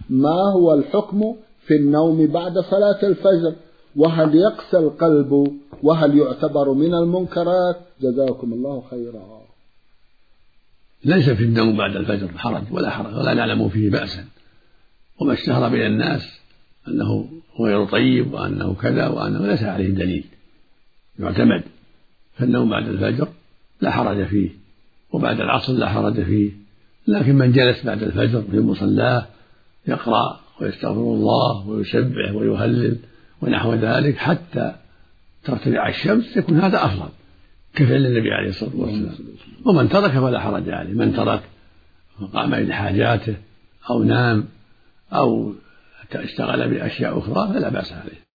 ما هو الحكم في النوم بعد صلاة الفجر، وهل يقسى القلب، وهل يعتبر من المنكرات؟ جزاكم الله خيرا. ليس في النوم بعد الفجر حرج ولا نعلم فيه بأسا، وما اشتهر بين الناس أنه غير طيب وأنه كذا وأنه ليس عليه دليل يعتمد. فالنوم بعد الفجر لا حرج فيه، وبعد العصر لا حرج فيه، لكن من جلس بعد الفجر في مصلاه يقرأ ويستغفر الله ويسبح ويهلل ونحو ذلك حتى ترتفع الشمس يكون هذا أفضل كفعل النبي عليه الصلاة والسلام. ومن ترك فلا حرج عليه، من ترك فقام إلى حاجاته أو نام أو اشتغل بأشياء أخرى فلا بأس عليه.